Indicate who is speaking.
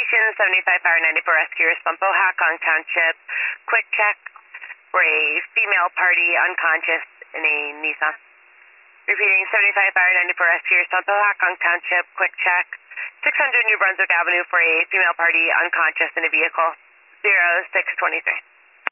Speaker 1: Station 75 Fire 94 Rescue Response, Hocong Township. Quick check for a female party unconscious in a Nissan. Repeating, 75 Fire 94 Rescue Response, Hocong Township. Quick check. 600 New Brunswick Avenue for a female party unconscious in a vehicle. 0623.